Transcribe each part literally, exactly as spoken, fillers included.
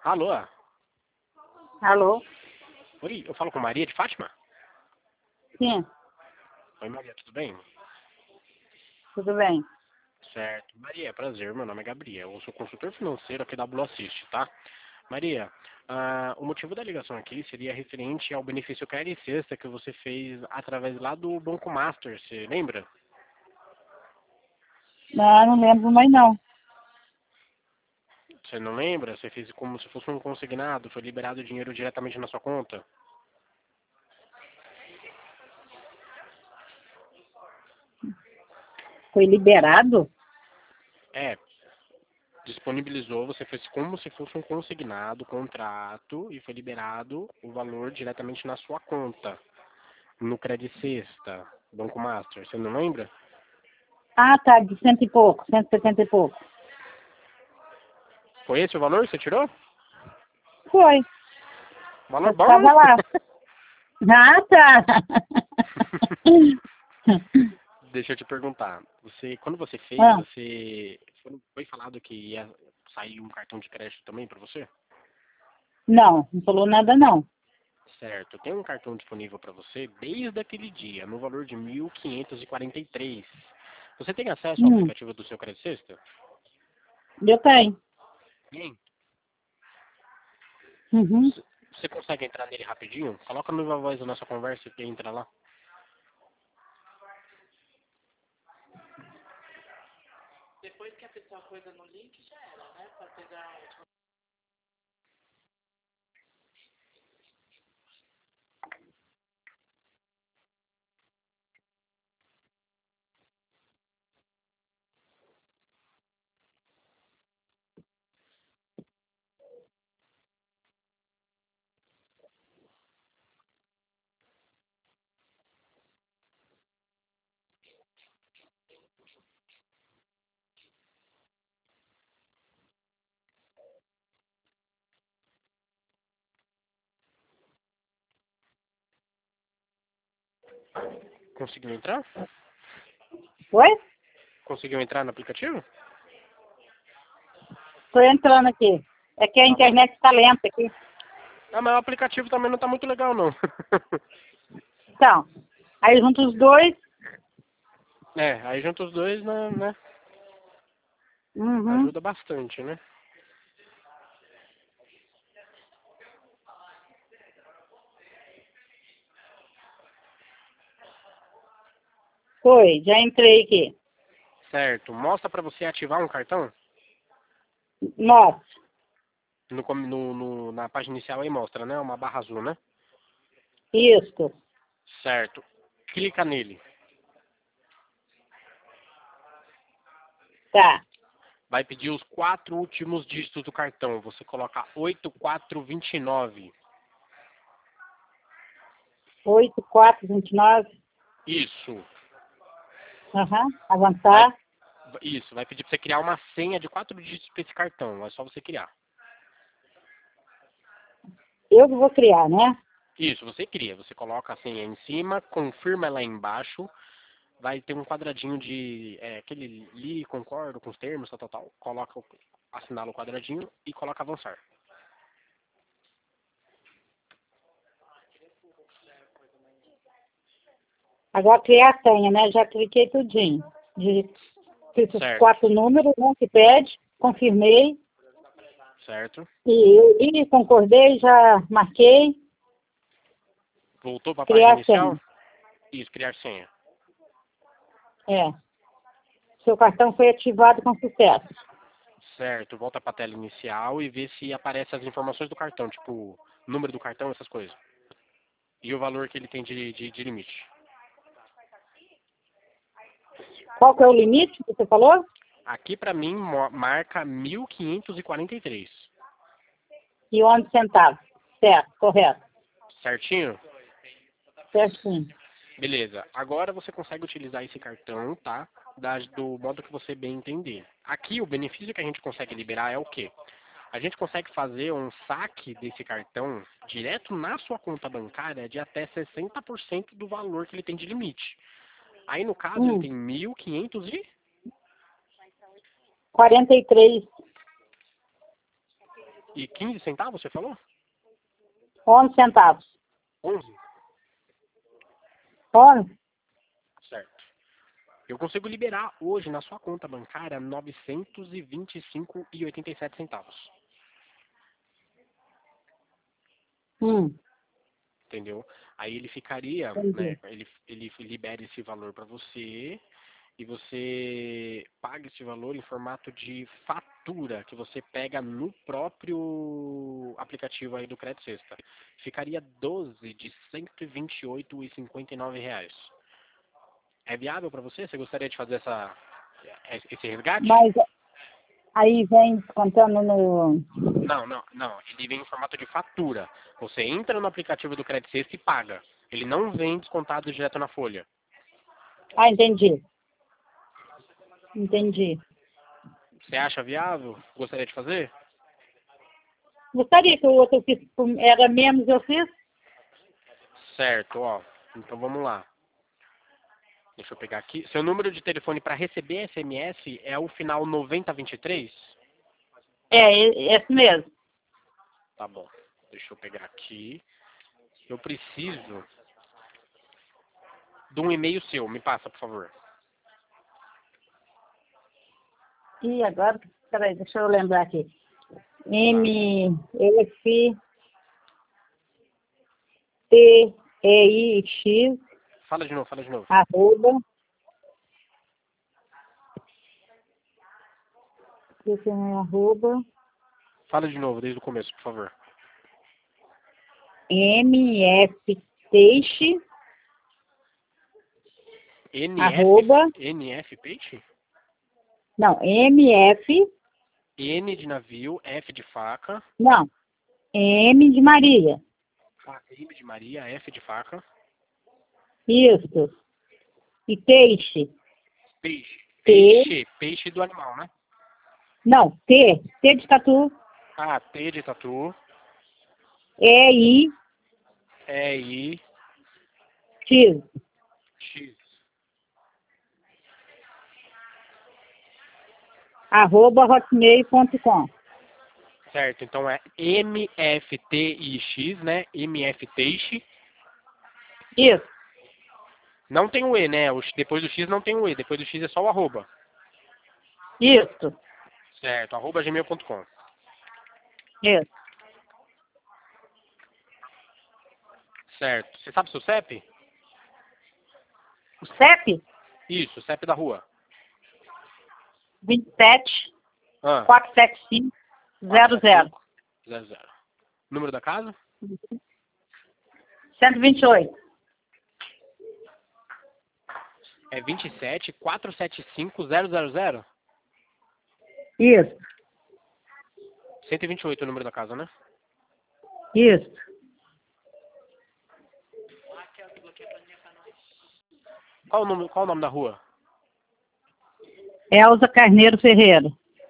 Alô? Alô? Oi, eu falo com Maria de Fátima? Sim, Oi, Maria, tudo bem? tudo bem. Certo. Maria, prazer, meu nome é Gabriel, eu sou consultor financeiro aqui da Blue Assist, tá? Maria, ah, o motivo da ligação aqui seria referente ao benefício Carne Sexta que você fez através lá do Banco Master, você lembra? Não, não lembro mais não. Você não lembra? Você fez como se fosse um consignado, foi liberado o dinheiro diretamente na sua conta? Foi liberado? É, disponibilizou, você fez como se fosse um consignado, contrato, e foi liberado o valor diretamente na sua conta, no Credit Sexta, Banco Master, você não lembra? Ah, tá, de cento e pouco, cento e setenta e pouco. Foi esse o valor que você tirou? Foi, Valor eu bom? estava lá. Ah, tá. Deixa eu te perguntar, você, quando você fez, Ah, você foi foi falado que ia sair um cartão de crédito também para você? não, não falou nada não. Certo, tem um cartão disponível para você desde aquele dia, no valor de mil quinhentos e quarenta e três. Você tem acesso ao Hum, aplicativo do seu Credit Sexta? eu tenho. Tem. Uhum. Você consegue entrar nele rapidinho? Coloca no Viva Voz da nossa conversa e entra lá. Conseguiu entrar? Oi? Conseguiu entrar no aplicativo? Tô entrando aqui. É que a Tá bom. internet está lenta aqui. Ah, mas o aplicativo também não tá muito legal, não. Então, aí junto os dois. É, aí junto os dois, né, né, Uhum. ajuda bastante, né? Foi, já entrei aqui. Certo. Mostra pra você ativar um cartão? Nossa, No, com- no, no- na página inicial aí mostra, né? Uma barra azul, né? isso. Certo. Clica nele. Tá. Vai pedir os quatro últimos dígitos do cartão. Você coloca oito quatro dois nove. Oito, quatro, vinte e nove. Isso. Aham. Vai, Avançar. isso. Vai pedir pra você criar uma senha de quatro dígitos pra esse cartão. É só você criar. Eu que vou criar, né? Isso, você cria. Você coloca a senha em cima, confirma lá embaixo. Vai ter um quadradinho de é, aquele li, concordo com os termos, tal, tal, tal. Coloca, o- assinala o quadradinho e coloca avançar. Agora criar a senha, né? Já cliquei tudinho. Digitei esses Certo, quatro números, né, que pede, confirmei certo. e, e concordei, já marquei, Voltou para a página criar a senha. inicial? Isso, criar senha. É. Seu cartão foi ativado com sucesso. Certo, volta para a tela inicial e vê se aparece as informações do cartão, tipo número do cartão, essas coisas. E o valor que ele tem de, de, de limite. Qual que é o limite que você falou? Aqui para mim mo- marca mil quinhentos e quarenta e três. E onze centavos. Certo, correto. Certinho? Certinho. Beleza. Agora você consegue utilizar esse cartão, tá? Da- do modo que você bem entender. Aqui o benefício que a gente consegue liberar é o quê? A gente consegue fazer um saque desse cartão direto na sua conta bancária de até sessenta por cento do valor que ele tem de limite. Aí no caso ele Hum, tem mil quinhentos e quarenta e três. e quinze centavos, você falou? onze centavos. onze? onze? Certo. Eu consigo liberar hoje na sua conta bancária novecentos e vinte e cinco reais e oitenta e sete centavos. Hum, Entendeu? Aí ele ficaria, né? entendi. Ele, ele libera esse valor para você e você paga esse valor em formato de fatura que você pega no próprio aplicativo aí do Crédito Sexta. Ficaria doze de cento e vinte e oito reais e cinquenta e nove reais. É viável para você? Você gostaria de fazer essa, esse resgate? Mas aí vem descontando no... Não, não, não. Ele vem em formato de fatura. Você entra no aplicativo do Crédito Sexta e paga. Ele não vem descontado direto na folha. Ah, entendi. Entendi. Você acha viável? Gostaria de fazer? Gostaria que o outro fiz, era menos, eu fiz? Certo, ó. Então vamos lá. Deixa eu pegar aqui. Seu número de telefone para receber S M S é o final noventa vinte e três? É, e- esse mesmo. Tá bom. Deixa eu pegar aqui. Eu preciso de um e-mail seu. Me passa, por favor. E agora, peraí, deixa eu lembrar aqui. Tá. M, F, T, E, I, X, Fala de novo, fala de novo. arroba, esse é arroba, Fala de novo, desde o começo, por favor. M, F, Peixe, N F, arroba, N F Peixe? não, M, F, N de navio, F de faca, não, M de Maria. fa- M de Maria, F de faca, Isso. E peixe. peixe. T, Peixe, peixe do animal, né? não, T, T de tatu, Ah, T de tatu, E, I, E, I, X, X. arroba hotmail ponto com. Certo, então é M F T I X, né? M F Teixe. Isso, Não tem o E, né? O X- depois do X não tem o E, depois do X é só o arroba. isso, Certo, arroba gmail ponto com. isso. Certo. Você sabe seu C E P? O C E P, Isso, C E P da rua. vinte e sete, Ah, quatrocentos e setenta e cinco, zero zero. zero zero. Número da casa? cento e vinte e oito. É vinte e sete, quatrocentos e setenta e cinco, zero zero zero? Isso, cento e vinte e oito é o número da casa, né? isso. Qual o nome, qual o nome da rua? Elza Carneiro Ferreira.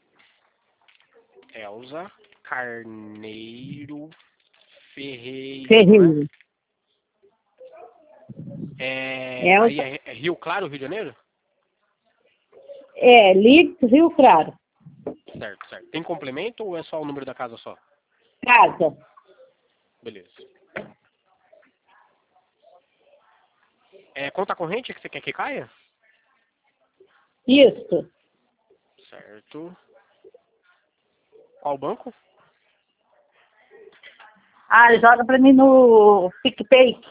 Elza Carneiro Ferreira, né? Ferreira. É, Elza, aí é, é Rio Claro, Rio de Janeiro? é, Lito, Rio Claro. Certo, certo. Tem complemento ou é só o número da casa só? Casa. Beleza. É conta corrente que você quer que caia? Isso. Certo. Qual banco? Ah, joga pra mim no PicPay.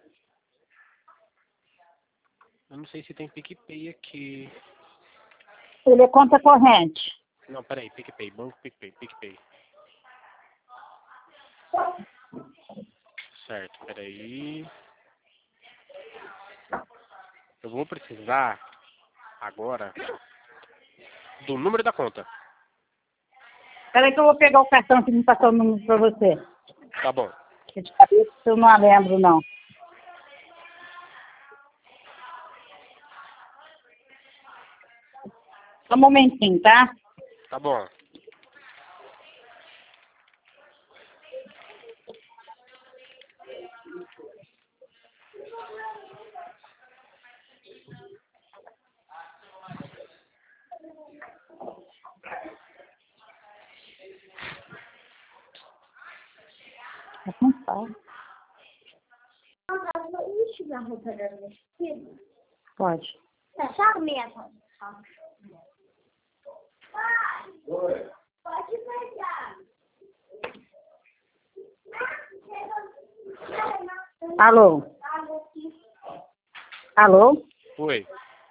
Eu não sei se tem PicPay aqui. Ele é conta corrente. Não, peraí, PicPay, banco PicPay, PicPay. Certo, peraí. Eu vou precisar agora do número da conta. Peraí que eu vou pegar o cartão que me passou o número pra você. Tá bom. Que de cabeça eu não lembro, não. Só um momentinho, tá? Tá bom. Não fala. Deixa eu dar roupa da minha filha. Pode. É só a minha roupa. Oi. Pode pegar. Alô? Alô? Oi.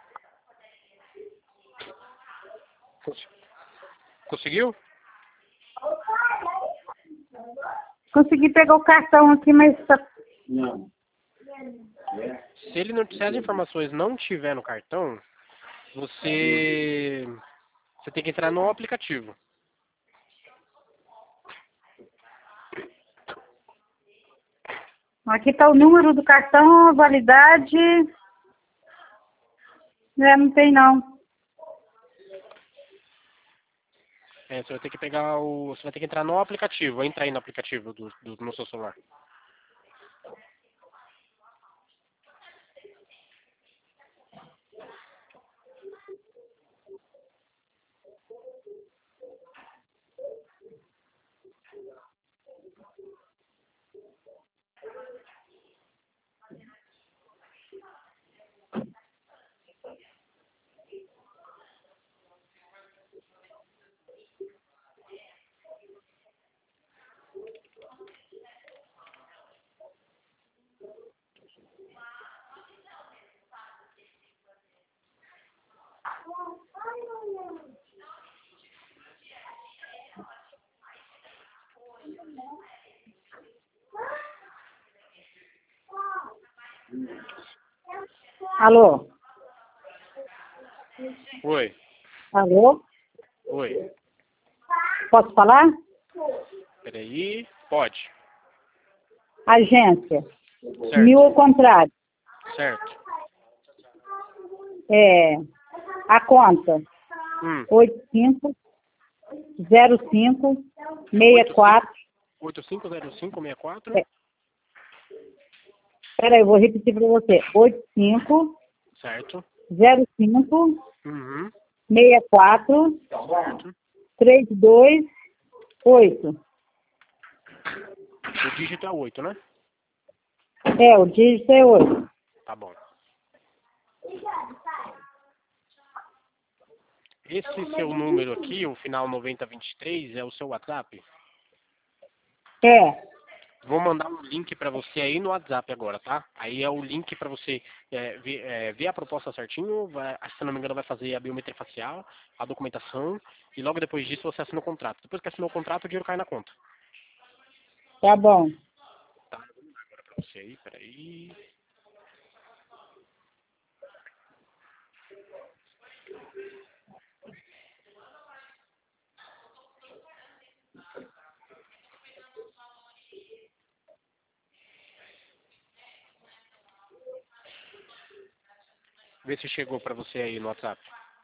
Cons- Conseguiu? Consegui pegar o cartão aqui, mas... Tá... Se ele não, se as informações não tiver no cartão, você você tem que entrar no aplicativo. Aqui tá o número do cartão, a validade... É, não tem não. É, você vai ter que pegar o, você vai ter que entrar no aplicativo, entra aí no aplicativo do, do no seu celular. Alô? Oi, Alô? oi. Posso falar? Peraí, pode. Agência. Certo, Mil ao contrário. certo. É, a conta. Hum, oito cinco zero cinco seis quatro. oito cinco zero cinco seis quatro. É. Peraí, eu vou repetir para você. oito cinco Certo. zero cinco Uhum. seis quatro Certo. três dois oito. O dígito é oito, né? É, o dígito é oito. Tá bom. Esse seu número aqui, o final noventa vinte e três, é o seu WhatsApp? É, Vou mandar um link para você aí no WhatsApp agora, tá? Aí é o link para você é, ver, é, ver a proposta certinho, vai, se não me engano vai fazer a biometria facial, a documentação, e logo depois disso você assina o contrato. Depois que assinou o contrato, o dinheiro cai na conta. tá bom. Tá, eu vou mandar agora para você aí, peraí. Vê se chegou para você aí no WhatsApp.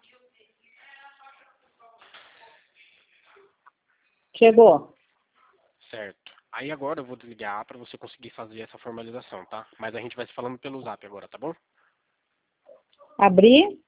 Chegou. Certo. Aí agora eu vou desligar para você conseguir fazer essa formalização, tá? Mas a gente vai se falando pelo Zap agora, tá bom? Abrir?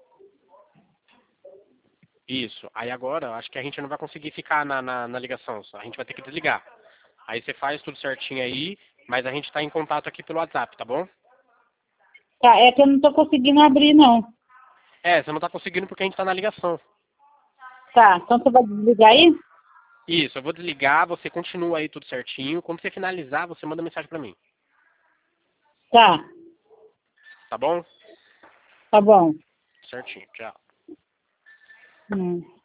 Isso. Aí agora, eu acho que a gente não vai conseguir ficar na, na, na ligação, só. A gente vai ter que desligar. Aí você faz tudo certinho aí, mas a gente está em contato aqui pelo WhatsApp, tá bom? Tá, é que eu não tô conseguindo abrir, não. É, você não tá conseguindo porque a gente tá na ligação. Tá, então você vai desligar aí? Isso, eu vou desligar, você continua aí tudo certinho. Quando você finalizar, você manda mensagem pra mim. Tá, Tá bom? tá bom. Certinho, tchau. Hum.